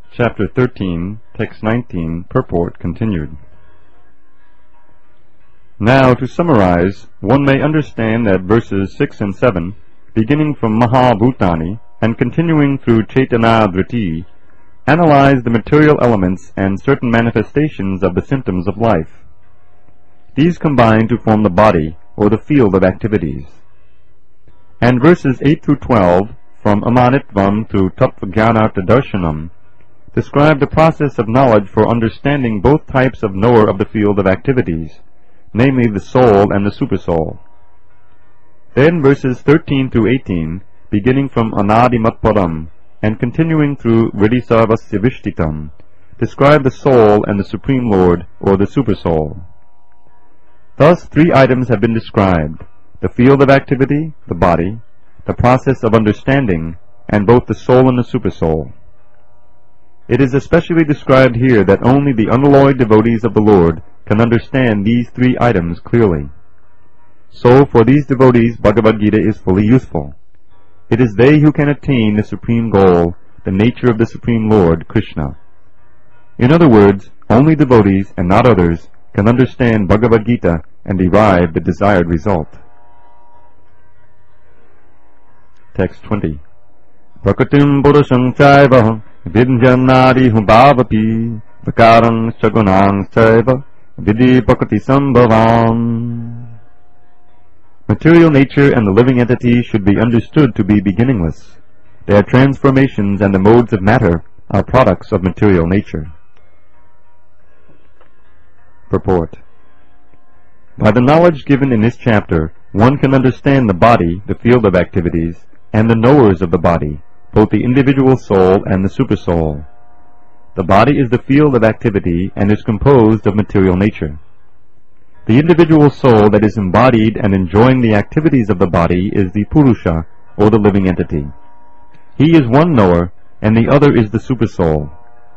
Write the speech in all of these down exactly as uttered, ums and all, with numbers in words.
Chapter thirteen, Text nineteen, Purport continued. Now, to summarize, one may understand that verses six and seven, beginning from Mahabhutani and continuing through Chaitanya Dhriti, analyze the material elements and certain manifestations of the symptoms of life. These combine to form the body, or the field of activities. And verses eight through twelve, from Amanitvam through Tattvajnanartha Darshanam, describe the process of knowledge for understanding both types of knower of the field of activities, namely the soul and the supersoul. Then verses thirteen through eighteen, beginning from Anadimatparam and continuing through Vriddhisarvasya Vishtitam, describe the soul and the Supreme Lord, or the supersoul. Thus three items have been described: the field of activity, the body, the process of understanding, and both the soul and the supersoul. It is especially described here that only the unalloyed devotees of the Lord can understand these three items clearly. So for these devotees Bhagavad Gita is fully useful. It is they who can attain the supreme goal, the nature of the Supreme Lord, Krishna. In other words, only devotees and not others can understand Bhagavad Gita and derive the desired result. Text twenty. Prakatim Purusham Chaiva Vidyanadi Hubhavapi Vakarang Shagunang Chaiva Vidhi Prakati Sambhavam. Material nature and the living entity should be understood to be beginningless. Their transformations and the modes of matter are products of material nature. Purport. By the knowledge given in this chapter, one can understand the body, the field of activities, and the knowers of the body, both the individual soul and the supersoul. The body is the field of activity and is composed of material nature. The individual soul that is embodied and enjoying the activities of the body is the Purusha, or the living entity. He is one knower, and the other is the supersoul.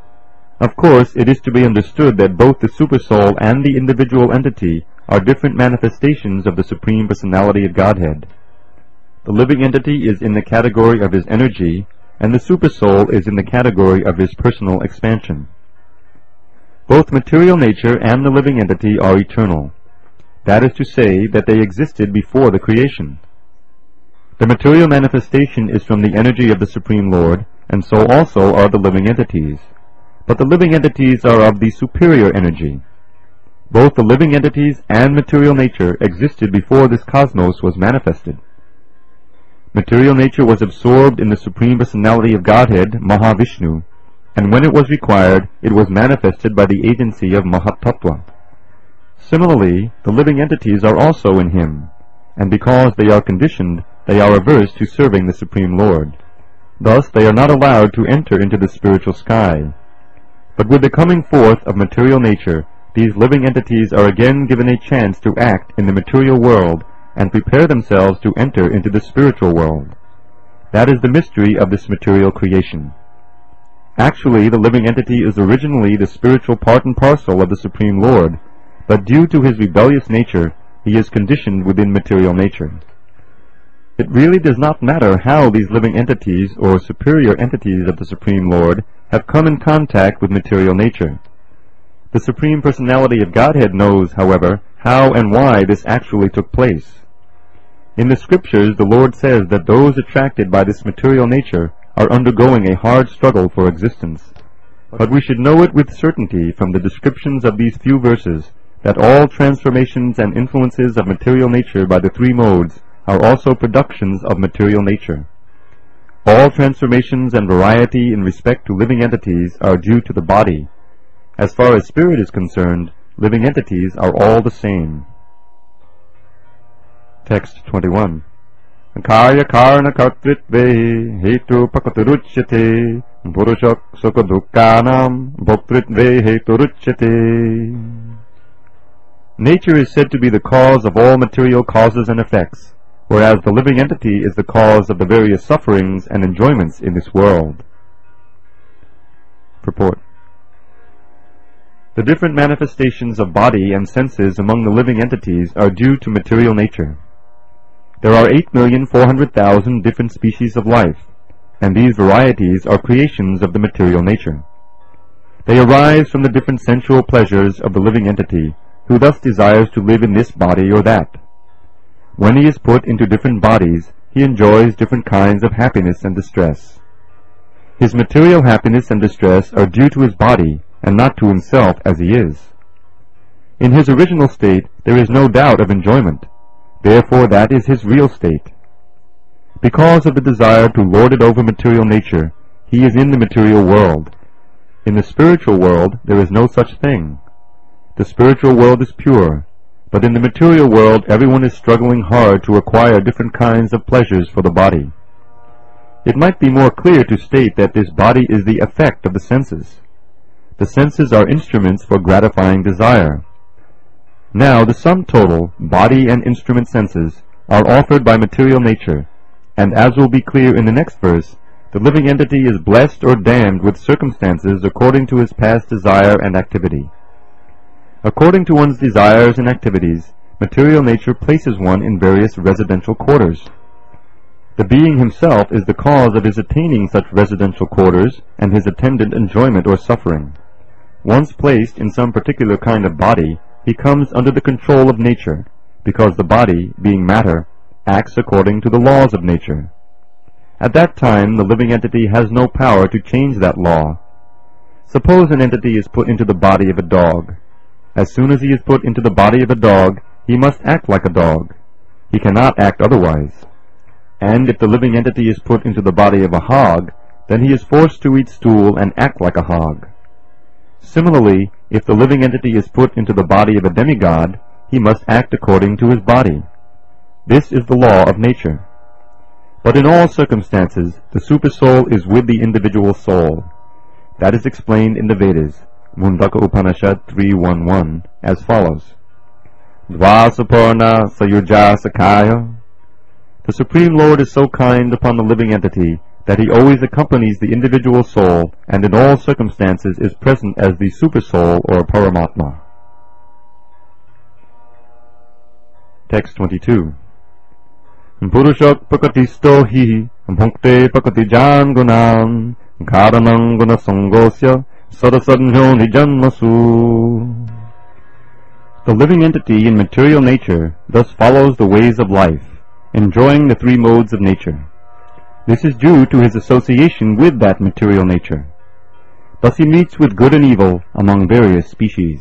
Of course, it is to be understood that both the supersoul and the individual entity are different manifestations of the Supreme Personality of Godhead. The living entity is in the category of his energy, and the supersoul is in the category of his personal expansion. Both material nature and the living entity are eternal. That is to say, that they existed before the creation. The material manifestation is from the energy of the Supreme Lord, and so also are the living entities. But the living entities are of the superior energy. Both the living entities and material nature existed before this cosmos was manifested. Material nature was absorbed in the Supreme Personality of Godhead, Mahavishnu, and when it was required, it was manifested by the agency of Mahatattva. Similarly, the living entities are also in him, and because they are conditioned, they are averse to serving the Supreme Lord. Thus they are not allowed to enter into the spiritual sky. But with the coming forth of material nature, these living entities are again given a chance to act in the material world and prepare themselves to enter into the spiritual world. That is the mystery of this material creation. Actually, the living entity is originally the spiritual part and parcel of the Supreme Lord, but due to his rebellious nature, he is conditioned within material nature. It really does not matter how these living entities or superior entities of the Supreme Lord have come in contact with material nature. The Supreme Personality of Godhead knows, however, how and why this actually took place. In the Scriptures, the Lord says that those attracted by this material nature are undergoing a hard struggle for existence. But we should know it with certainty from the descriptions of these few verses that all transformations and influences of material nature by the three modes are also productions of material nature. All transformations and variety in respect to living entities are due to the body. As far as spirit is concerned, living entities are all the same. Text twenty-one. Karya karna kartritve hetu pakaturuchyate purushak sukadukkanam bhoktritve heturuchyate. Nature is said to be the cause of all material causes and effects, whereas the living entity is the cause of the various sufferings and enjoyments in this world. Purport. The different manifestations of body and senses among the living entities are due to material nature. There are eight million four hundred thousand different species of life, and these varieties are creations of the material nature. They arise from the different sensual pleasures of the living entity, who thus desires to live in this body or that. When he is put into different bodies, he enjoys different kinds of happiness and distress. His material happiness and distress are due to his body, and not to himself as he is. In his original state there is no doubt of enjoyment, therefore that is his real state. Because of the desire to lord it over material nature, he is in the material world. In the spiritual world there is no such thing. The spiritual world is pure, but in the material world everyone is struggling hard to acquire different kinds of pleasures for the body. It might be more clear to state that this body is the effect of the senses. The senses are instruments for gratifying desire. Now the sum total, body and instrument senses, are offered by material nature, and as will be clear in the next verse, the living entity is blessed or damned with circumstances according to his past desire and activity. According to one's desires and activities, material nature places one in various residential quarters. The being himself is the cause of his attaining such residential quarters and his attendant enjoyment or suffering. Once placed in some particular kind of body, he comes under the control of nature, because the body, being matter, acts according to the laws of nature. At that time, the living entity has no power to change that law. Suppose an entity is put into the body of a dog. As soon as he is put into the body of a dog, he must act like a dog. He cannot act otherwise. And if the living entity is put into the body of a hog, then he is forced to eat stool and act like a hog. Similarly, if the living entity is put into the body of a demigod, he must act according to his body. This is the law of nature. But in all circumstances, the supersoul is with the individual soul. That is explained in the Vedas, Mundaka Upanishad three eleven, as follows. Dvasapurna sayuja sakaya. The Supreme Lord is so kind upon the living entity that he always accompanies the individual soul and in all circumstances is present as the Supersoul or Paramatma. Text twenty-two. Purushak pakatisto hi bhukte pakatijan gunam karanam gunasangosya sadasadnyo nijanmasu. The living entity in material nature thus follows the ways of life, enjoying the three modes of nature. This is due to his association with that material nature. Thus he meets with good and evil among various species.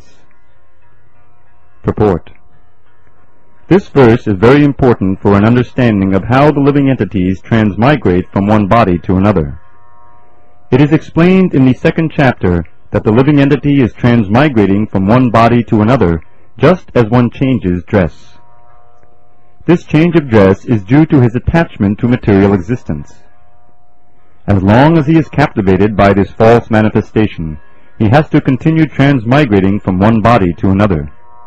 Purport. This verse is very important for an understanding of how the living entities transmigrate from one body to another. It is explained in the second chapter that the living entity is transmigrating from one body to another just as one changes dress. This change of dress is due to his attachment to material existence. As long as he is captivated by this false manifestation, he has to continue transmigrating from one body to another.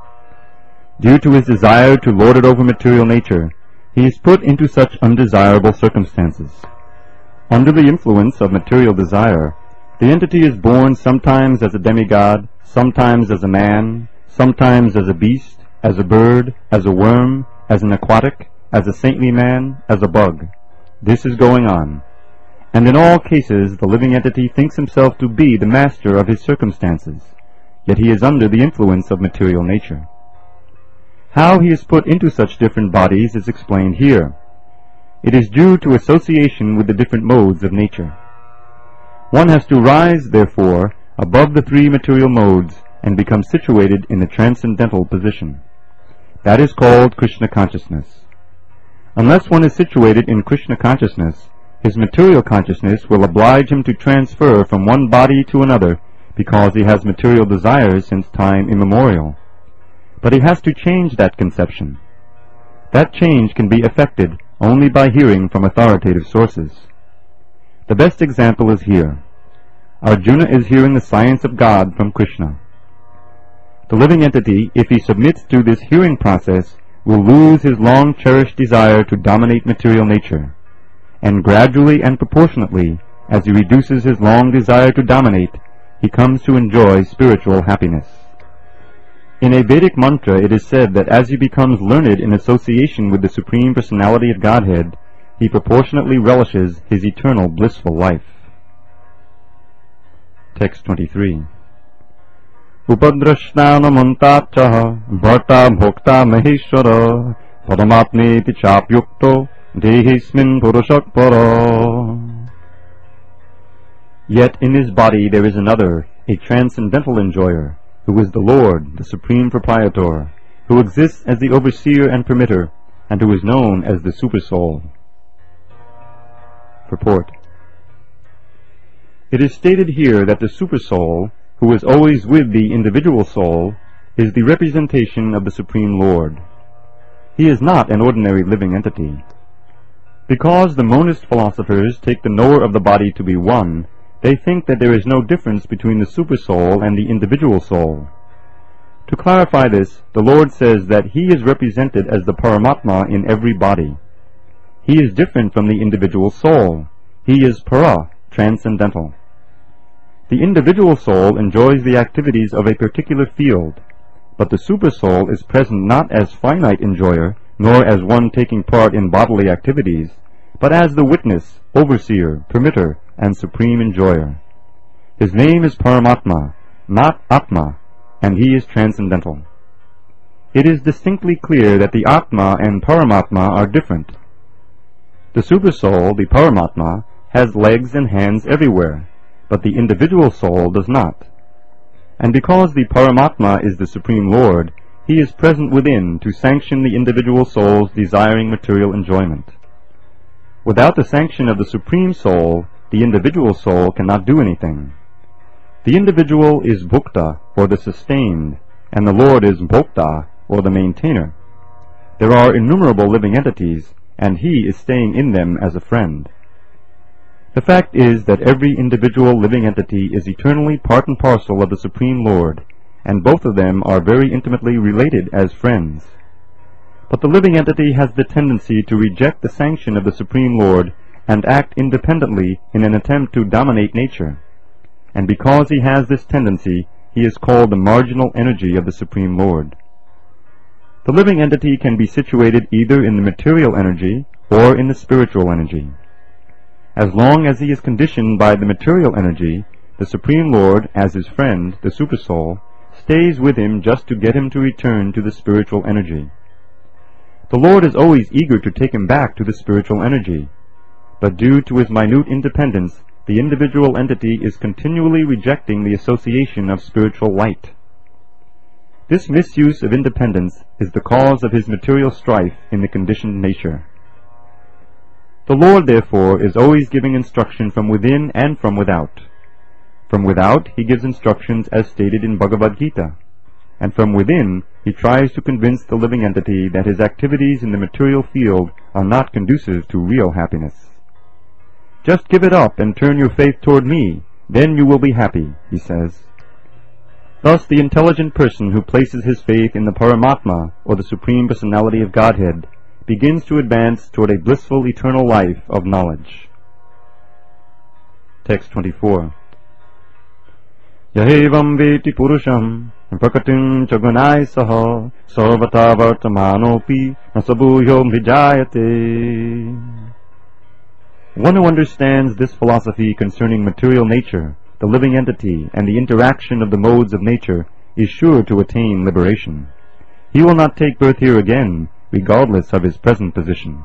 Due to his desire to lord it over material nature, he is put into such undesirable circumstances. Under the influence of material desire, the entity is born sometimes as a demigod, sometimes as a man, sometimes as a beast, as a bird, as a worm, as an aquatic, as a saintly man, as a bug. This is going on. And in all cases the living entity thinks himself to be the master of his circumstances, yet he is under the influence of material nature. How he is put into such different bodies is explained here. It is due to association with the different modes of nature. One has to rise, therefore, above the three material modes and become situated in a transcendental position. That is called Krishna consciousness. Unless one is situated in Krishna consciousness, his material consciousness will oblige him to transfer from one body to another because he has material desires since time immemorial. But he has to change that conception. That change can be effected only by hearing from authoritative sources. The best example is here. Arjuna is hearing the science of God from Krishna. The living entity, if he submits to this hearing process, will lose his long-cherished desire to dominate material nature, and gradually and proportionately, as he reduces his long desire to dominate, he comes to enjoy spiritual happiness. In a Vedic mantra it is said that as he becomes learned in association with the Supreme Personality of Godhead, he proportionately relishes his eternal blissful life. Text twenty-three. upadrashnamantacha bharta bhokta maheshwara paramatmeti chapyukto dehismin purushakpara. Yet in his body there is another, a transcendental enjoyer, who is the Lord, the Supreme Proprietor, who exists as the overseer and permitter, and who is known as the Supersoul. Purport. It is stated here that the Supersoul, who is always with the individual soul, is the representation of the Supreme Lord. He is not an ordinary living entity. Because the monist philosophers take the knower of the body to be one, they think that there is no difference between the Supersoul and the individual soul. To clarify this, the Lord says that He is represented as the Paramatma in every body. He is different from the individual soul. He is para, transcendental. The individual soul enjoys the activities of a particular field, but the Supersoul is present not as finite enjoyer, nor as one taking part in bodily activities, but as the witness, overseer, permitter, and supreme enjoyer. His name is Paramatma, not Atma, and he is transcendental. It is distinctly clear that the Atma and Paramatma are different. The Supersoul, the Paramatma, has legs and hands everywhere, but the individual soul does not. And because the Paramatma is the Supreme Lord, He is present within to sanction the individual soul's desiring material enjoyment. Without the sanction of the Supreme Soul, the individual soul cannot do anything. The individual is Bhukta, or the sustained, and the Lord is Bhokta, or the maintainer. There are innumerable living entities, and He is staying in them as a friend. The fact is that every individual living entity is eternally part and parcel of the Supreme Lord, and both of them are very intimately related as friends. But the living entity has the tendency to reject the sanction of the Supreme Lord and act independently in an attempt to dominate nature. And because he has this tendency, he is called the marginal energy of the Supreme Lord. The living entity can be situated either in the material energy or in the spiritual energy. As long as he is conditioned by the material energy, the Supreme Lord, as his friend, the Supersoul, stays with him just to get him to return to the spiritual energy. The Lord is always eager to take him back to the spiritual energy, but due to his minute independence, the individual entity is continually rejecting the association of spiritual light. This misuse of independence is the cause of his material strife in the conditioned nature. The Lord, therefore, is always giving instruction from within and from without. From without, he gives instructions as stated in Bhagavad Gita, and from within, he tries to convince the living entity that his activities in the material field are not conducive to real happiness. Just give it up and turn your faith toward me, then you will be happy, he says. Thus, the intelligent person who places his faith in the Paramatma, or the Supreme Personality of Godhead, begins to advance toward a blissful eternal life of knowledge. Text twenty-four. Yahevam veti purusham prakatim chagunai saha sarvata vartamanopi nasabhuyo mrijayate. One who understands this philosophy concerning material nature, the living entity, and the interaction of the modes of nature, is sure to attain liberation. He will not take birth here again, regardless of his present position.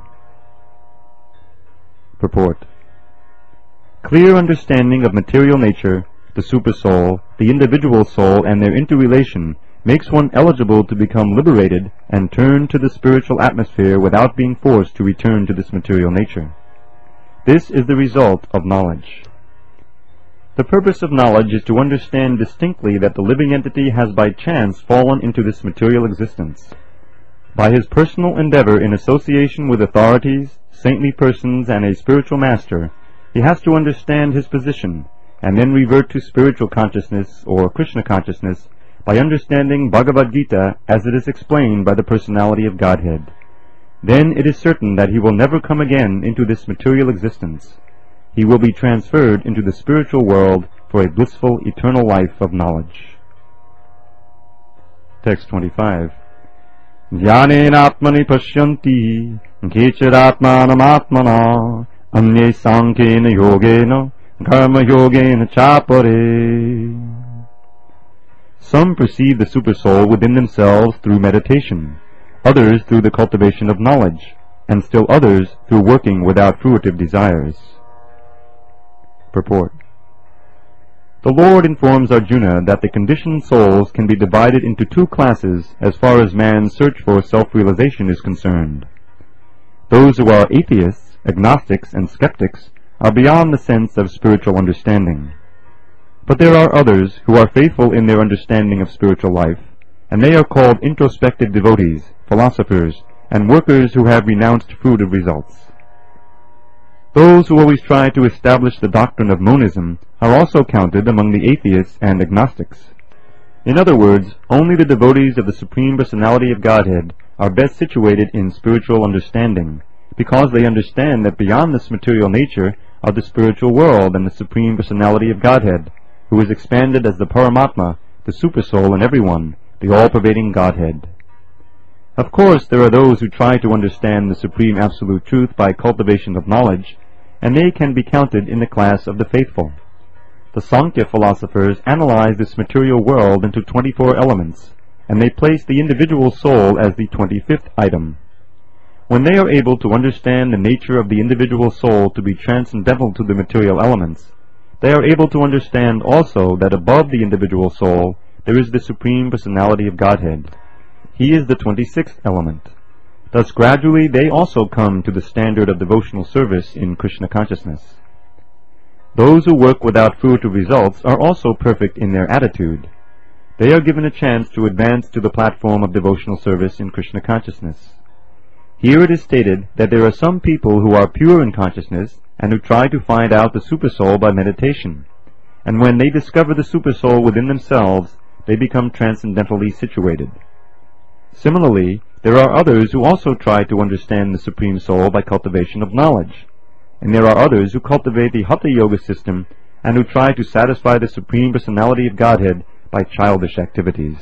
Purport. Clear understanding of material nature, the Supersoul, the individual soul, and their interrelation makes one eligible to become liberated and turn to the spiritual atmosphere without being forced to return to this material nature. This is the result of knowledge. The purpose of knowledge is to understand distinctly that the living entity has by chance fallen into this material existence. By his personal endeavor in association with authorities, saintly persons, and a spiritual master, he has to understand his position, and then revert to spiritual consciousness or Krishna consciousness by understanding Bhagavad Gita as it is explained by the Personality of Godhead. Then it is certain that he will never come again into this material existence. He will be transferred into the spiritual world for a blissful eternal life of knowledge. Text twenty-five. Dhyanena atmani pashyanti kechiratmanam atmana anye sankhena yogena karma yogena chapare. Some perceive the Supersoul within themselves through meditation, others through the cultivation of knowledge, and still others through working without fruitive desires. Purport. The Lord informs Arjuna that the conditioned souls can be divided into two classes as far as man's search for self-realization is concerned. Those who are atheists, agnostics, and skeptics are beyond the sense of spiritual understanding. But there are others who are faithful in their understanding of spiritual life, and they are called introspective devotees, philosophers, and workers who have renounced fruitive results. Those who always try to establish the doctrine of monism are also counted among the atheists and agnostics. In other words, only the devotees of the Supreme Personality of Godhead are best situated in spiritual understanding, because they understand that beyond this material nature are the spiritual world and the Supreme Personality of Godhead, who is expanded as the Paramatma, the Supersoul in everyone, the all-pervading Godhead. Of course, there are those who try to understand the Supreme Absolute Truth by cultivation of knowledge, and they can be counted in the class of the faithful. The Sankhya philosophers analyze this material world into twenty-four elements, and they place the individual soul as the twenty-fifth item. When they are able to understand the nature of the individual soul to be transcendental to the material elements, they are able to understand also that above the individual soul there is the Supreme Personality of Godhead. He is the twenty-sixth element. Thus gradually they also come to the standard of devotional service in Krishna consciousness. Those who work without fruitive results are also perfect in their attitude. They are given a chance to advance to the platform of devotional service in Krishna consciousness. Here it is stated that there are some people who are pure in consciousness and who try to find out the Supersoul by meditation, and when they discover the Supersoul within themselves, they become transcendentally situated. Similarly, there are others who also try to understand the Supreme Soul by cultivation of knowledge, and there are others who cultivate the Hatha Yoga system and who try to satisfy the Supreme Personality of Godhead by childish activities.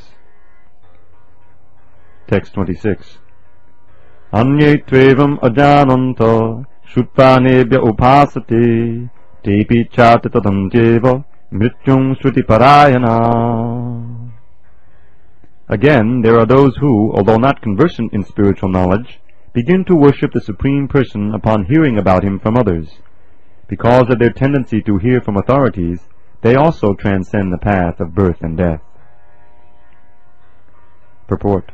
Text twenty-six. Anye tvevam ajananta shutvanebhya upasate tepi chate tadam jeva mrityung shruti parayana. Again, there are those who, although not conversant in spiritual knowledge, begin to worship the Supreme Person upon hearing about Him from others. Because of their tendency to hear from authorities, they also transcend the path of birth and death. Purport.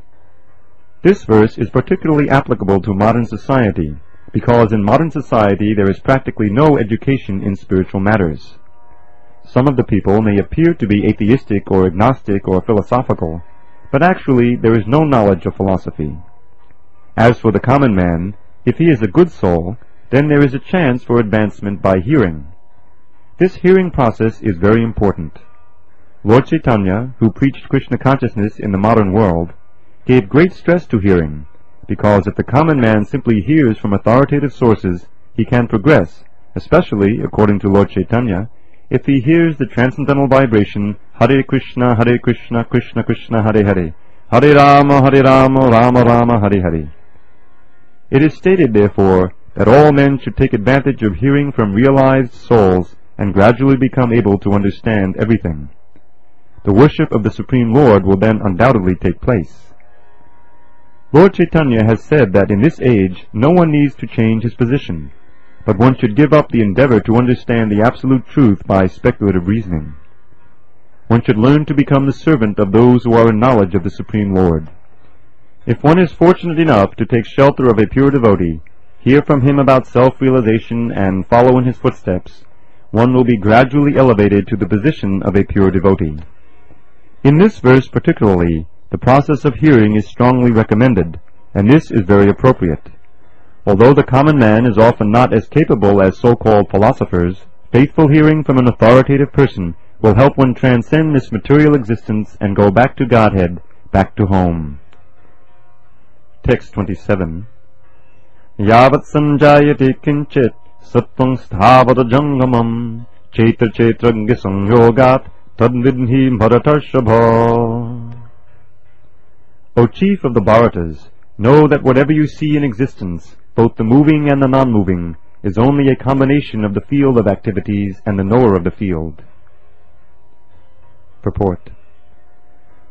This verse is particularly applicable to modern society, because in modern society there is practically no education in spiritual matters. Some of the people may appear to be atheistic or agnostic or philosophical, but actually there is no knowledge of philosophy. As for the common man, if he is a good soul, then there is a chance for advancement by hearing. This hearing process is very important. Lord Chaitanya, who preached Krishna consciousness in the modern world, gave great stress to hearing, because if the common man simply hears from authoritative sources, he can progress, especially, according to Lord Chaitanya, if he hears the transcendental vibration Hare Krishna, Hare Krishna, Krishna Krishna, Hare Hare, Hare Rama, Hare Rama, Rama Rama, Hare Hare. It is stated, therefore, that all men should take advantage of hearing from realized souls and gradually become able to understand everything. The worship of the Supreme Lord will then undoubtedly take place. Lord Chaitanya has said that in this age no one needs to change his position, but one should give up the endeavor to understand the absolute truth by speculative reasoning. One should learn to become the servant of those who are in knowledge of the Supreme Lord. If one is fortunate enough to take shelter of a pure devotee, hear from him about self-realization and follow in his footsteps, one will be gradually elevated to the position of a pure devotee. In this verse particularly, the process of hearing is strongly recommended, and this is very appropriate. Although the common man is often not as capable as so-called philosophers, faithful hearing from an authoritative person will help one transcend this material existence and go back to Godhead, back to home. Text twenty-seven. Yavat sanjayate kinchit sattvang sthavada jangamam chetra chetragya sanyogat tadvidhi bharatarshabha. O chief of the Bharatas, know that whatever you see in existence, both the moving and the non-moving, is only a combination of the field of activities and the knower of the field. Purport.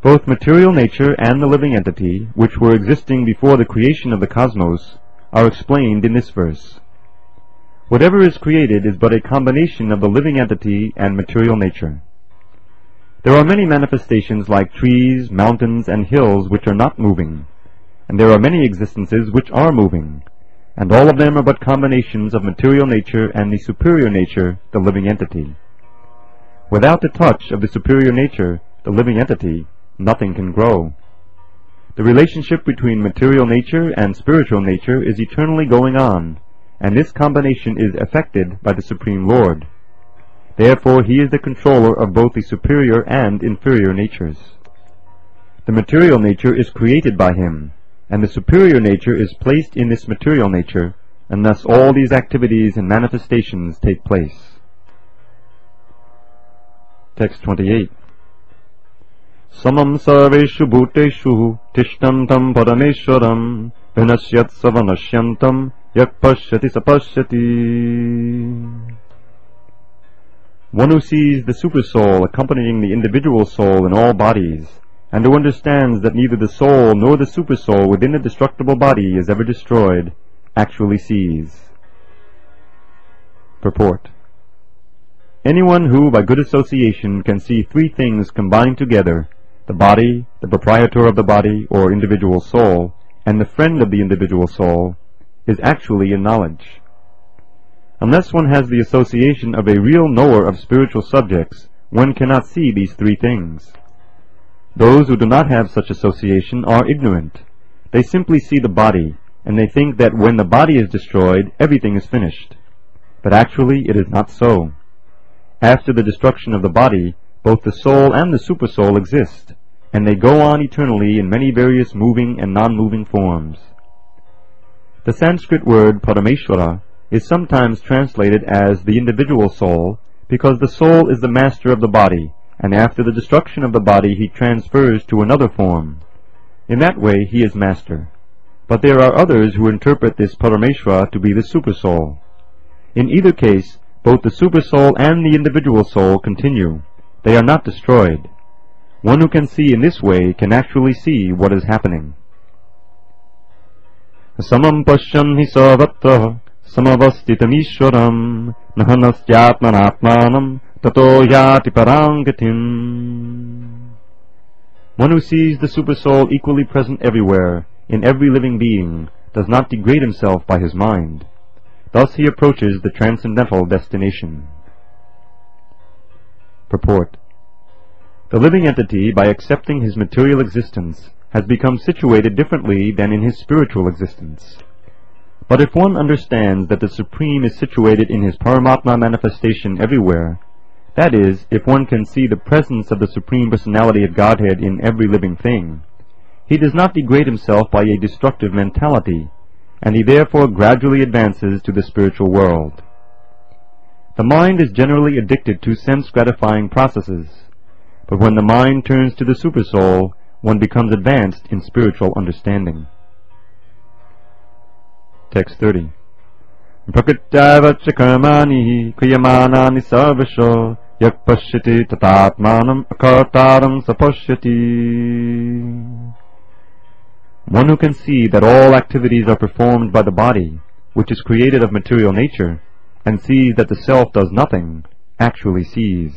Both material nature and the living entity, which were existing before the creation of the cosmos, are explained in this verse. Whatever is created is but a combination of the living entity and material nature. There are many manifestations like trees, mountains, and hills which are not moving, and there are many existences which are moving, and all of them are but combinations of material nature and the superior nature, the living entity. Without the touch of the superior nature, the living entity, nothing can grow. The relationship between material nature and spiritual nature is eternally going on, and this combination is effected by the Supreme Lord. Therefore he is the controller of both the superior and inferior natures. The material nature is created by him, and the superior nature is placed in this material nature, and thus all these activities and manifestations take place. Text twenty-eight. Samam sarveshu bhuteshu tishtantam parameshwaram vinasyat savanashyantam yak pashyati sapashyati. One who sees the supersoul accompanying the individual soul in all bodies, and who understands that neither the soul nor the supersoul within the destructible body is ever destroyed, actually sees. Purport. Anyone who, by good association, can see three things combined together, the body, the proprietor of the body, or individual soul, and the friend of the individual soul, is actually in knowledge. Unless one has the association of a real knower of spiritual subjects, one cannot see these three things. Those who do not have such association are ignorant. They simply see the body, and they think that when the body is destroyed, everything is finished. But actually it is not so. After the destruction of the body, both the soul and the supersoul exist, and they go on eternally in many various moving and non-moving forms. The Sanskrit word Parameshwara is sometimes translated as the individual soul, because the soul is the master of the body, and after the destruction of the body he transfers to another form. In that way he is master. But there are others who interpret this Parameshwara to be the supersoul. In either case, both the supersoul and the individual soul continue. They are not destroyed. One who can see in this way can actually see what is happening. Samam pashyam hi savatra samavasthitamishwaram nahanasthyaatmanatmanam tato yati parangatim. One who sees the supersoul equally present everywhere, in every living being, does not degrade himself by his mind. Thus he approaches the transcendental destination. Purport. The living entity, by accepting his material existence, has become situated differently than in his spiritual existence. But if one understands that the Supreme is situated in his Paramatma manifestation everywhere, that is, if one can see the presence of the Supreme Personality of Godhead in every living thing, he does not degrade himself by a destructive mentality, and he therefore gradually advances to the spiritual world. The mind is generally addicted to sense-gratifying processes, but when the mind turns to the supersoul, one becomes advanced in spiritual understanding. Text thirty. Prakrtyavacha karmani kriyamanani sarvasho yak pashyati tatatmanam akartaram sapashyati. One who can see that all activities are performed by the body, which is created of material nature, and sees that the self does nothing, actually sees.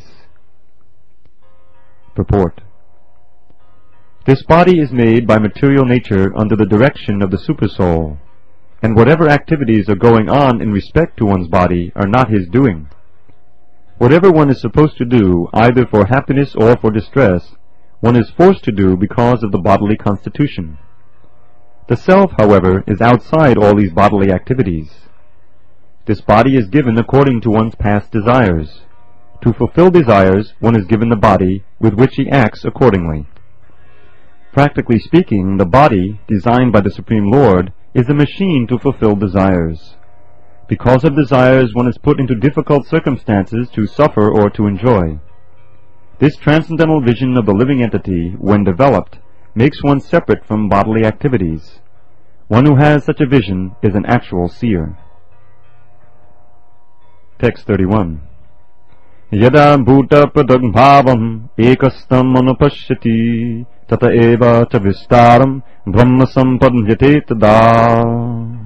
Purport. This body is made by material nature under the direction of the supersoul, and whatever activities are going on in respect to one's body are not his doing. Whatever one is supposed to do, either for happiness or for distress, one is forced to do because of the bodily constitution. The self, however, is outside all these bodily activities. This body is given according to one's past desires. To fulfill desires, one is given the body with which he acts accordingly. Practically speaking, the body, designed by the Supreme Lord, is a machine to fulfill desires. Because of desires, one is put into difficult circumstances to suffer or to enjoy. This transcendental vision of the living entity, when developed, makes one separate from bodily activities. One who has such a vision is an actual seer. Text thirty-one. Yada bhuta pradagmbhavam ekastam anupashyati tata eva cha vistaram brahma sampadhyate tada.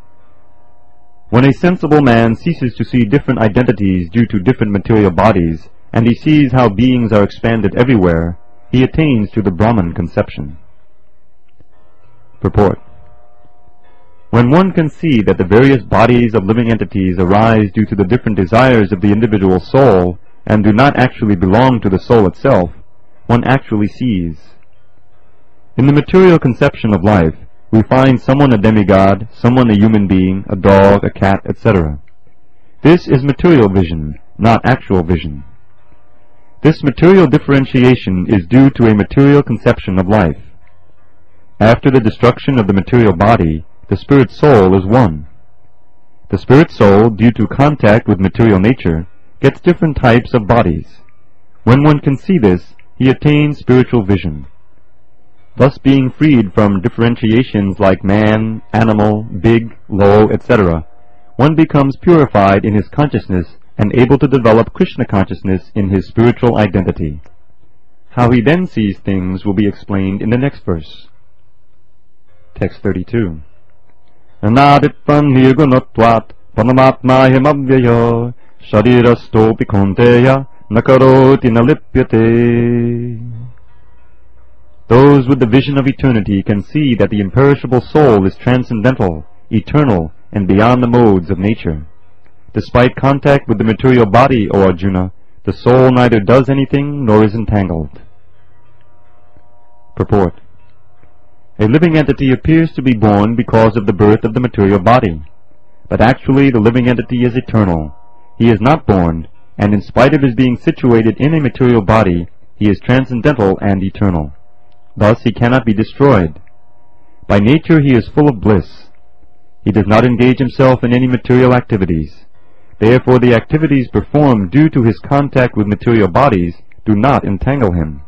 When a sensible man ceases to see different identities due to different material bodies, and he sees how beings are expanded everywhere, he attains to the Brahman conception. Purport. When one can see that the various bodies of living entities arise due to the different desires of the individual soul and do not actually belong to the soul itself, one actually sees. In the material conception of life, we find someone a demigod, someone a human being, a dog, a cat, et cetera. This is material vision, not actual vision. This material differentiation is due to a material conception of life. After the destruction of the material body, the spirit soul is one. The spirit soul, due to contact with material nature, gets different types of bodies. When one can see this, he attains spiritual vision. Thus being freed from differentiations like man, animal, big, low, et cetera, one becomes purified in his consciousness and able to develop Krishna consciousness in his spiritual identity. How he then sees things will be explained in the next verse. Text thirty-two. Anaditvam nirgunatvat panamatma himavyayo sharirastopi konteya nakaroti nalipyate. Those with the vision of eternity can see that the imperishable soul is transcendental, eternal, and beyond the modes of nature. Despite contact with the material body, O Arjuna, the soul neither does anything nor is entangled. Purport. A living entity appears to be born because of the birth of the material body, but actually the living entity is eternal. He is not born, and in spite of his being situated in a material body, he is transcendental and eternal. Thus he cannot be destroyed. By nature he is full of bliss. He does not engage himself in any material activities. Therefore the activities performed due to his contact with material bodies do not entangle him.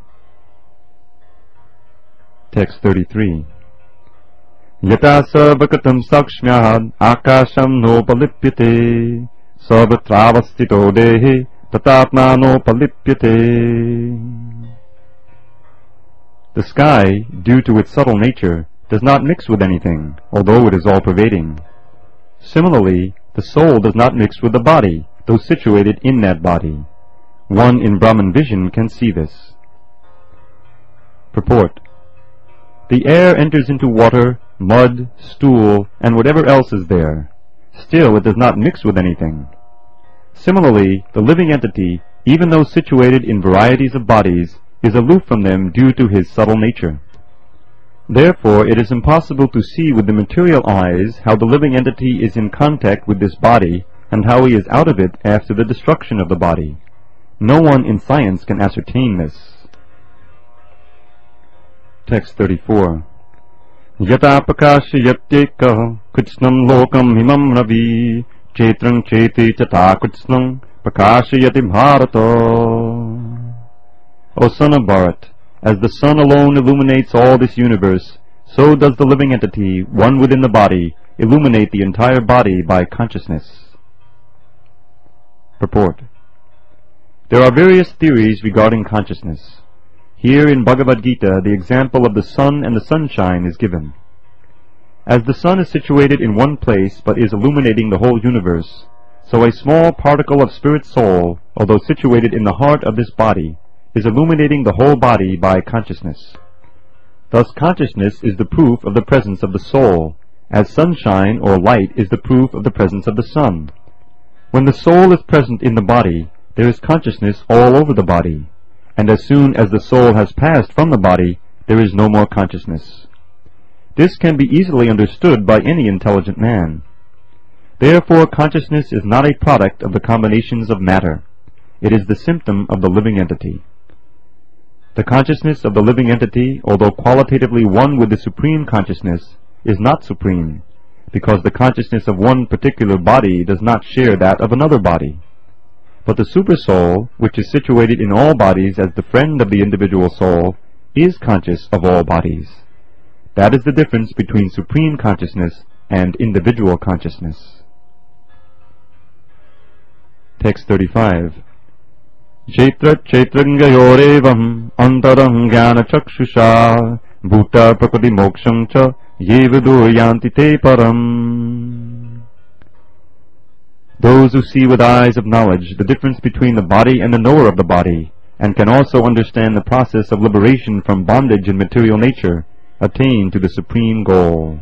Text thirty-three. Yata sarvakatam sakshmyad akasham nopalipyate sarvatravastito dehe tatatma nopalipyate. The sky, due to its subtle nature, does not mix with anything, although it is all-pervading. Similarly, the soul does not mix with the body, though situated in that body. One in Brahman vision can see this. Purport. The air enters into water, mud, stool, and whatever else is there. Still, it does not mix with anything. Similarly, the living entity, even though situated in varieties of bodies, is aloof from them due to his subtle nature. Therefore, it is impossible to see with the material eyes how the living entity is in contact with this body and how he is out of it after the destruction of the body. No one in science can ascertain this. Text thirty-four. Yata prakashayatyeka kritsnam lokam himam ravi chetrang cheti chata kritsnam prakashayati bharata. O son of Bharat, as the sun alone illuminates all this universe, so does the living entity, one within the body, illuminate the entire body by consciousness. Purport. There are various theories regarding consciousness. Here in Bhagavad Gita, the example of the sun and the sunshine is given. As the sun is situated in one place but is illuminating the whole universe, so a small particle of spirit soul, although situated in the heart of this body, is illuminating the whole body by consciousness. Thus consciousness is the proof of the presence of the soul, as sunshine or light is the proof of the presence of the sun. When the soul is present in the body, there is consciousness all over the body, and as soon as the soul has passed from the body, there is no more consciousness. This can be easily understood by any intelligent man. Therefore consciousness is not a product of the combinations of matter. It is the symptom of the living entity. The consciousness of the living entity, although qualitatively one with the supreme consciousness, is not supreme, because the consciousness of one particular body does not share that of another body. But the Supersoul, which is situated in all bodies as the friend of the individual soul, is conscious of all bodies. That is the difference between supreme consciousness and individual consciousness. Text thirty-five. Kshetra kshetrangayorevam antaram jnana chakshusha bhuta prakriti moksham cha ye vidur yanti te param. Those who see with eyes of knowledge the difference between the body and the knower of the body, and can also understand the process of liberation from bondage in material nature, attain to the supreme goal.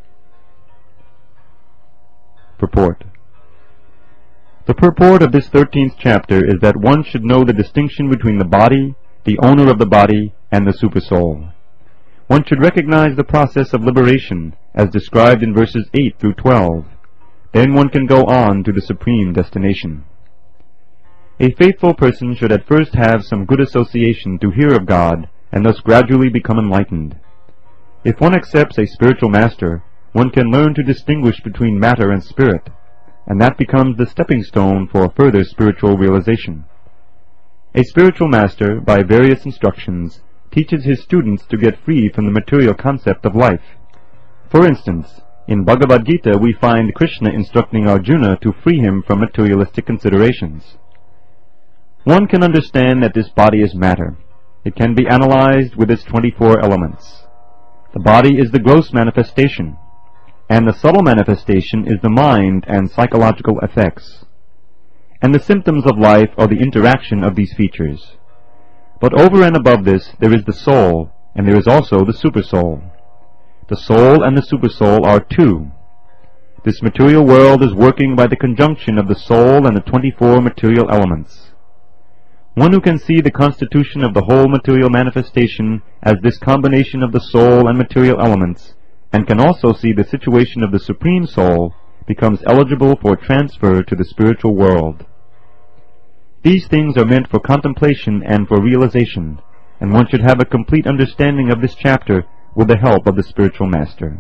Purport. The purport of this thirteenth chapter is that one should know the distinction between the body, the owner of the body, and the supersoul. One should recognize the process of liberation as described in verses eight through twelve. Then one can go on to the supreme destination. A faithful person should at first have some good association to hear of God, and thus gradually become enlightened. If one accepts a spiritual master, one can learn to distinguish between matter and spirit, and that becomes the stepping stone for further spiritual realization. A spiritual master, by various instructions, teaches his students to get free from the material concept of life. For instance, in Bhagavad Gita we find Krishna instructing Arjuna to free him from materialistic considerations. One can understand that this body is matter. It can be analyzed with its twenty-four elements. The body is the gross manifestation, and the subtle manifestation is the mind and psychological effects. And the symptoms of life are the interaction of these features. But over and above this, there is the soul, and there is also the supersoul. The soul and the supersoul are two. This material world is working by the conjunction of the soul and the twenty-four material elements. One who can see the constitution of the whole material manifestation as this combination of the soul and material elements, and can also see the situation of the Supreme Soul, becomes eligible for transfer to the spiritual world. These things are meant for contemplation and for realization, and one should have a complete understanding of this chapter with the help of the spiritual master.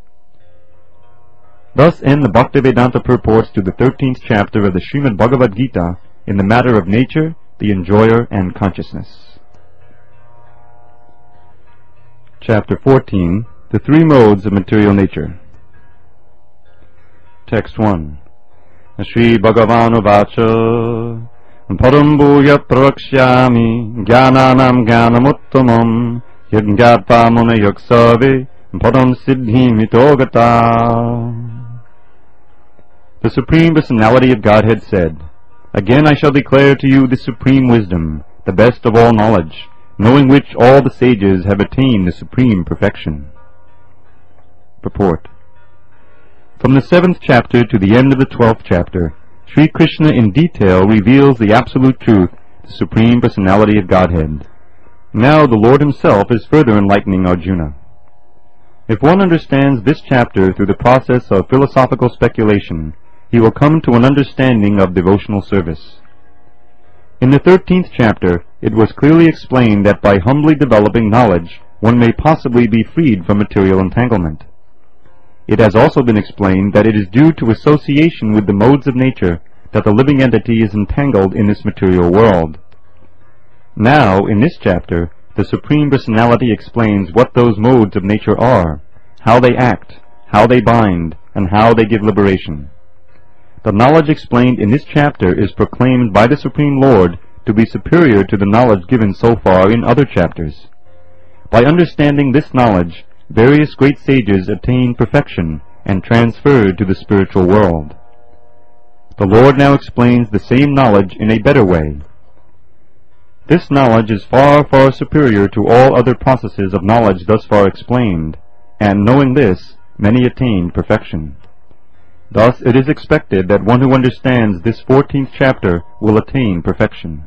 Thus end the Bhaktivedanta purports to the thirteenth chapter of the Srimad Bhagavad Gita in the matter of nature, the enjoyer, and consciousness. Chapter fourteen. The three modes of material nature. Text one. Shri Bhagavanu Vacha Param Bhuya Pravakshyami Jnananam Jnanamuttamam Yajñātā Munaya Sarve Param Siddhim Hitogata. The Supreme Personality of Godhead said, Again I shall declare to you the supreme wisdom, the best of all knowledge, knowing which all the sages have attained the supreme perfection. Purport. From the seventh chapter to the end of the twelfth chapter, Sri Krishna in detail reveals the absolute truth, the Supreme Personality of Godhead. Now the Lord Himself is further enlightening Arjuna. If one understands this chapter through the process of philosophical speculation, he will come to an understanding of devotional service. In the thirteenth chapter, it was clearly explained that by humbly developing knowledge, one may possibly be freed from material entanglement. It has also been explained that it is due to association with the modes of nature that the living entity is entangled in this material world. Now, in this chapter, the Supreme Personality explains what those modes of nature are, how they act, how they bind, and how they give liberation. The knowledge explained in this chapter is proclaimed by the Supreme Lord to be superior to the knowledge given so far in other chapters. By understanding this knowledge, various great sages attained perfection and transferred to the spiritual world. The Lord now explains the same knowledge in a better way. This knowledge is far, far superior to all other processes of knowledge thus far explained, and knowing this, many attained perfection. Thus it is expected that one who understands this fourteenth chapter will attain perfection.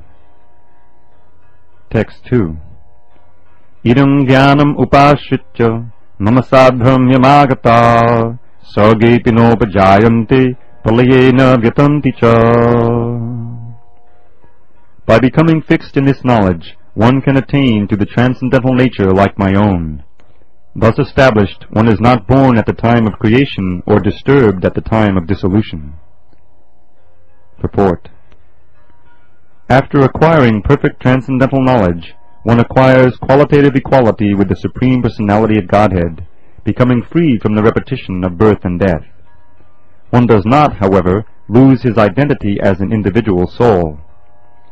Text two. Idam jnanam upashritya mama sadhamyamagata sargepi nopajayante palayena vyatanti cha. By becoming fixed in this knowledge, one can attain to the transcendental nature like my own. Thus established, one is not born at the time of creation or disturbed at the time of dissolution. Purport. After acquiring perfect transcendental knowledge, one acquires qualitative equality with the Supreme Personality of Godhead, becoming free from the repetition of birth and death. One does not, however, lose his identity as an individual soul.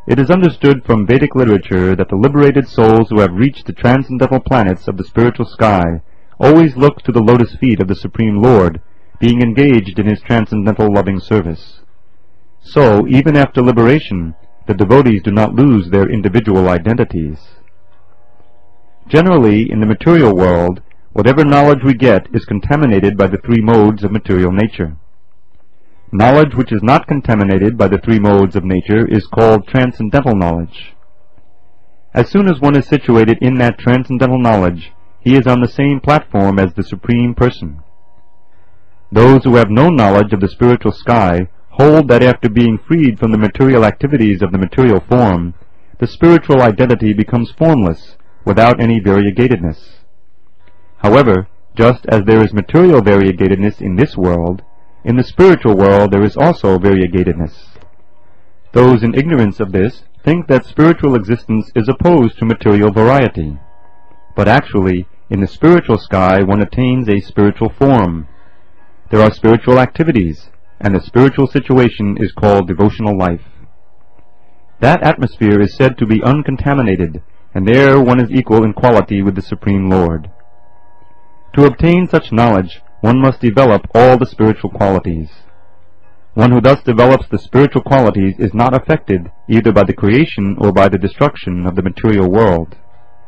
It is understood from Vedic literature that the liberated souls who have reached the transcendental planets of the spiritual sky always look to the lotus feet of the Supreme Lord, being engaged in His transcendental loving service. So, even after liberation, the devotees do not lose their individual identities. Generally, in the material world, whatever knowledge we get is contaminated by the three modes of material nature. Knowledge which is not contaminated by the three modes of nature is called transcendental knowledge. As soon as one is situated in that transcendental knowledge, he is on the same platform as the Supreme Person. Those who have no knowledge of the spiritual sky hold that after being freed from the material activities of the material form, the spiritual identity becomes formless, without any variegatedness. However, just as there is material variegatedness in this world, in the spiritual world there is also variegatedness. Those in ignorance of this think that spiritual existence is opposed to material variety. But actually, in the spiritual sky one attains a spiritual form. There are spiritual activities, and the spiritual situation is called devotional life. That atmosphere is said to be uncontaminated, and there one is equal in quality with the Supreme Lord. To obtain such knowledge, one must develop all the spiritual qualities. One who thus develops the spiritual qualities is not affected either by the creation or by the destruction of the material world.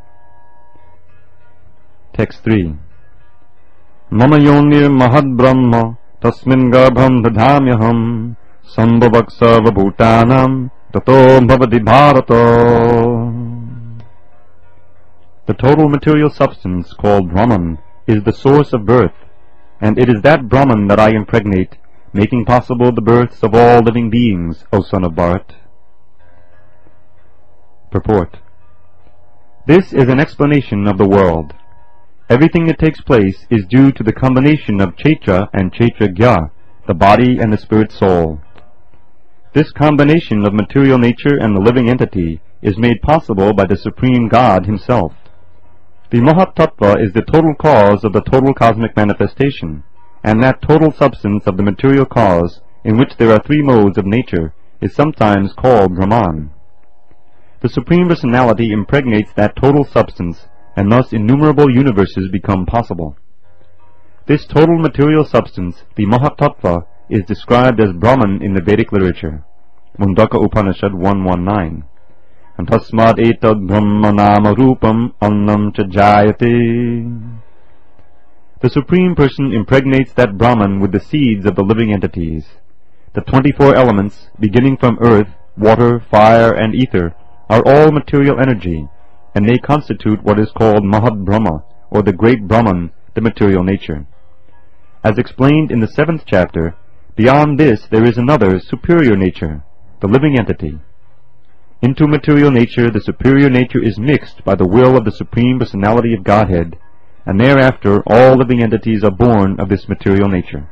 Text three. Mama yonir mahad brahma tasmin garbham dadhamyaham sambhavak sarva bhutanam tato bhavati bharata. The total material substance called Brahman is the source of birth, and it is that Brahman that I impregnate, making possible the births of all living beings, O son of Bharat. Purport. This is an explanation of the world. Everything that takes place is due to the combination of Chaitra and Chaitragya, the body and the spirit soul. This combination of material nature and the living entity is made possible by the Supreme God Himself. The Mahat Tattva is the total cause of the total cosmic manifestation, and that total substance of the material cause, in which there are three modes of nature, is sometimes called Brahman. The Supreme Personality impregnates that total substance, and thus innumerable universes become possible. This total material substance, the Mahat Tattva, is described as Brahman in the Vedic literature. Mundaka Upanishad one nineteen. And tasmad etad brahma nama rupam annam cha jayate. The Supreme Person impregnates that Brahman with the seeds of the living entities. The twenty-four elements, beginning from earth, water, fire, and ether, are all material energy, and they constitute what is called Mahat Brahma, or the great Brahman, the material nature. As explained in the seventh chapter, beyond this there is another, superior nature, the living entity. Into material nature the superior nature is mixed by the will of the Supreme Personality of Godhead, and thereafter all living entities are born of this material nature.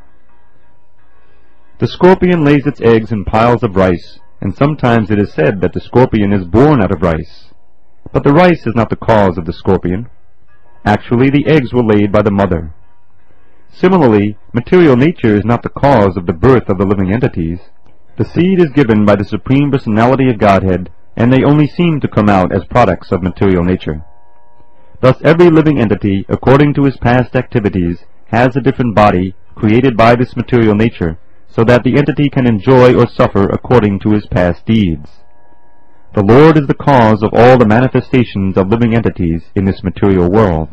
The scorpion lays its eggs in piles of rice, and sometimes it is said that the scorpion is born out of rice. But the rice is not the cause of the scorpion. Actually, the eggs were laid by the mother. Similarly, material nature is not the cause of the birth of the living entities. The seed is given by the Supreme Personality of Godhead, and they only seem to come out as products of material nature. Thus every living entity, according to his past activities, has a different body, created by this material nature, so that the entity can enjoy or suffer according to his past deeds. The Lord is the cause of all the manifestations of living entities in this material world.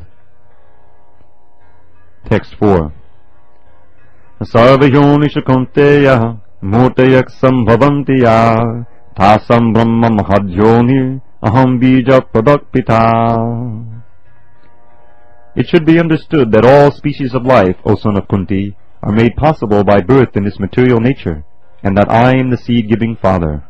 Text four. Sarvayonisha Kaunteya Murtayak Sambhavanti Ya Tasam Brahma Mahadhyoni Aham Bija Pradakpita. It should be understood that all species of life, O son of Kunti, are made possible by birth in this material nature, and that I am the seed-giving Father.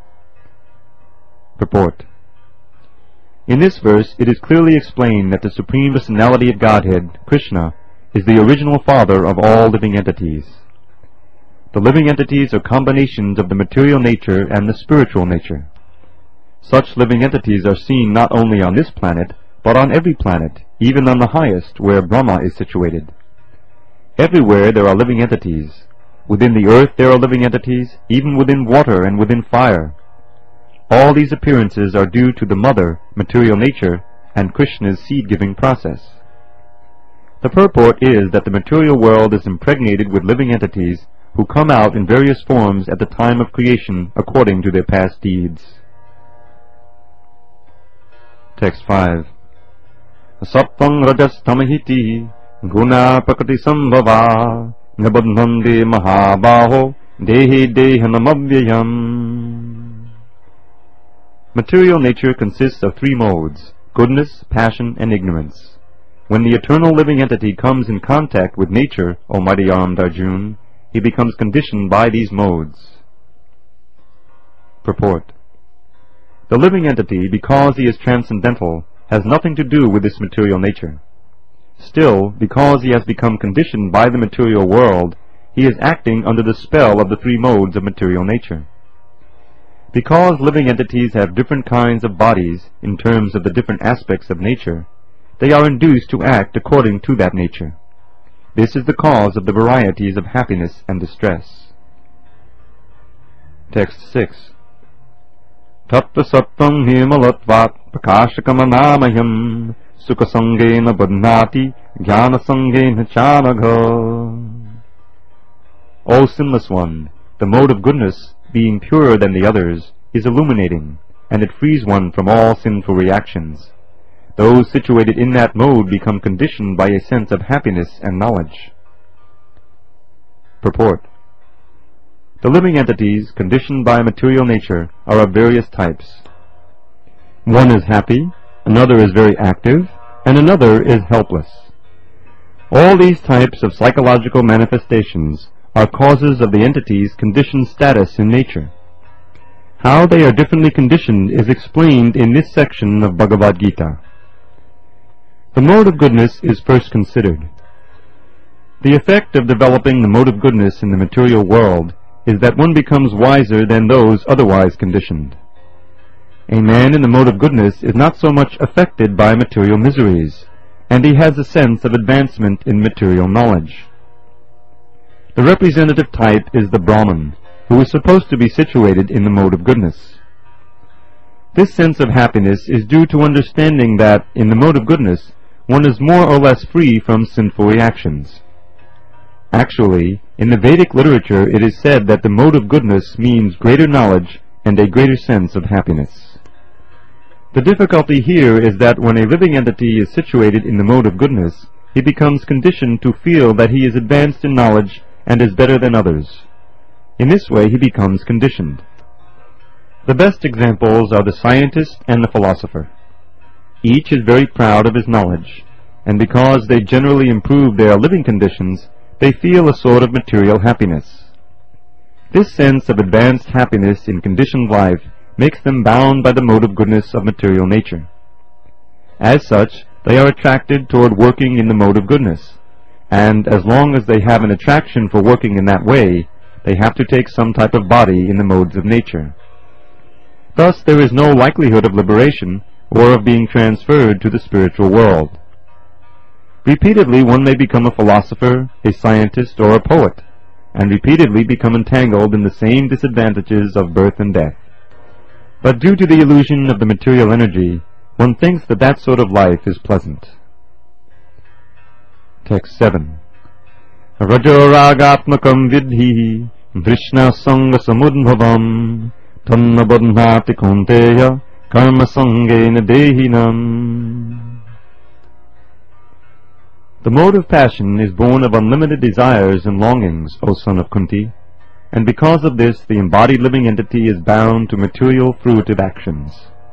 Purport. In this verse it is clearly explained that the Supreme Personality of Godhead, Krishna, is the original Father of all living entities. The living entities are combinations of the material nature and the spiritual nature. Such living entities are seen not only on this planet, but on every planet, even on the highest, where Brahma is situated. Everywhere there are living entities. Within the earth there are living entities, even within water and within fire. All these appearances are due to the mother, material nature, and Krishna's seed-giving process. The purport is that the material world is impregnated with living entities who come out in various forms at the time of creation according to their past deeds. Text five. Sattvam rajas tamahiti guna prakriti sambhava nabandhande mahabaho dehi dehanamavyayam. Material nature consists of three modes: goodness, passion, and ignorance. When the eternal living entity comes in contact with nature, O mighty armed Arjun, he becomes conditioned by these modes. Purport. The living entity, because he is transcendental, has nothing to do with this material nature. Still, because he has become conditioned by the material world, he is acting under the spell of the three modes of material nature. Because living entities have different kinds of bodies in terms of the different aspects of nature, they are induced to act according to that nature. This is the cause of the varieties of happiness and distress. Text six. Tattva sattvam himalatvat prakashakamanamaham sukasangena badhnati jnanasangena chanagha. O sinless one, the mode of goodness, being purer than the others, is illuminating, and it frees one from all sinful reactions. Those situated in that mode become conditioned by a sense of happiness and knowledge. Purport. The living entities, conditioned by material nature, are of various types. One is happy, another is very active, and another is helpless. All these types of psychological manifestations are causes of the entity's conditioned status in nature. How they are differently conditioned is explained in this section of Bhagavad Gita. The mode of goodness is first considered. The effect of developing the mode of goodness in the material world is that one becomes wiser than those otherwise conditioned. A man in the mode of goodness is not so much affected by material miseries, and he has a sense of advancement in material knowledge. The representative type is the Brahman, who is supposed to be situated in the mode of goodness. This sense of happiness is due to understanding that, in the mode of goodness, one is more or less free from sinful reactions. Actually, in the Vedic literature it is said that the mode of goodness means greater knowledge and a greater sense of happiness. The difficulty here is that when a living entity is situated in the mode of goodness, he becomes conditioned to feel that he is advanced in knowledge and is better than others. In this way he becomes conditioned. The best examples are the scientist and the philosopher. Each is very proud of his knowledge, and because they generally improve their living conditions, they feel a sort of material happiness. This sense of advanced happiness in conditioned life makes them bound by the mode of goodness of material nature. As such, they are attracted toward working in the mode of goodness, and as long as they have an attraction for working in that way, they have to take some type of body in the modes of nature. Thus there is no likelihood of liberation or of being transferred to the spiritual world. Repeatedly one may become a philosopher, a scientist, or a poet, and repeatedly become entangled in the same disadvantages of birth and death. But due to the illusion of the material energy, one thinks that that sort of life is pleasant. Text seven. Rajoragatmakam vidhi drishna sanga samudbhavam tanna badhnati kunteya karma sangena dehinam. The mode of passion is born of unlimited desires and longings, O son of Kunti, and because of this the embodied living entity is bound to material fruitive actions.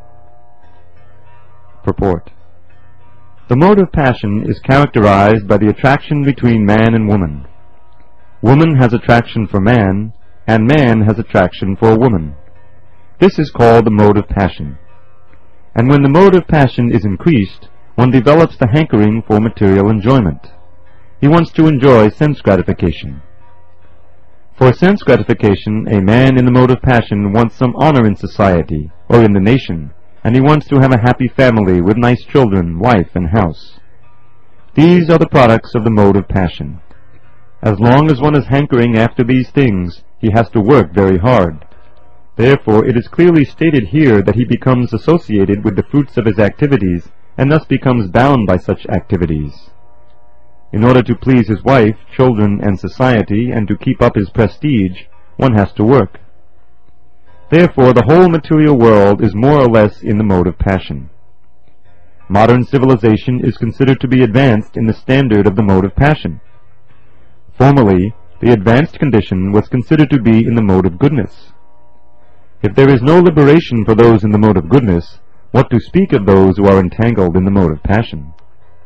Purport. The mode of passion is characterized by the attraction between man and woman. Woman has attraction for man, and man has attraction for woman. This is called the mode of passion. And when the mode of passion is increased, one develops the hankering for material enjoyment. He wants to enjoy sense gratification. For sense gratification, a man in the mode of passion wants some honor in society or in the nation, and he wants to have a happy family with nice children, wife, and house. These are the products of the mode of passion. As long as one is hankering after these things, he has to work very hard. Therefore, it is clearly stated here that he becomes associated with the fruits of his activities, and thus becomes bound by such activities. In order to please his wife, children, and society, and to keep up his prestige, one has to work. Therefore, the whole material world is more or less in the mode of passion. Modern civilization is considered to be advanced in the standard of the mode of passion. Formerly, the advanced condition was considered to be in the mode of goodness. If there is no liberation for those in the mode of goodness, what to speak of those who are entangled in the mode of passion?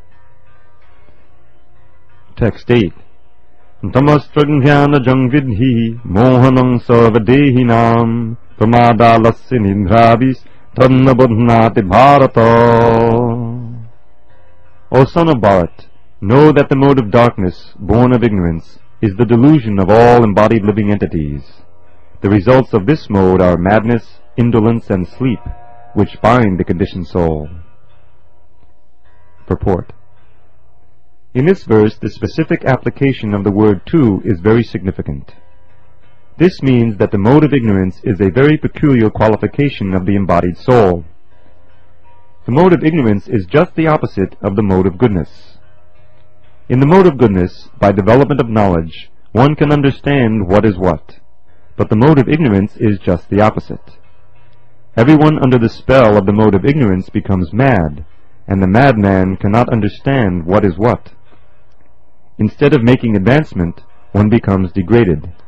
Text eight. Tamastrajnana jangvidhi mohanang sarvadehinam pramadalasya nindrabis tannabodhnati bharata. O son of Bharat, know that the mode of darkness, born of ignorance, is the delusion of all embodied living entities. The results of this mode are madness, indolence, and sleep, which bind the conditioned soul. Purport. In this verse, the specific application of the word tu is very significant. This means that the mode of ignorance is a very peculiar qualification of the embodied soul. The mode of ignorance is just the opposite of the mode of goodness. In the mode of goodness, by development of knowledge, one can understand what is what, but the mode of ignorance is just the opposite. Everyone under the spell of the mode of ignorance becomes mad, and the madman cannot understand what is what. Instead of making advancement, one becomes degraded.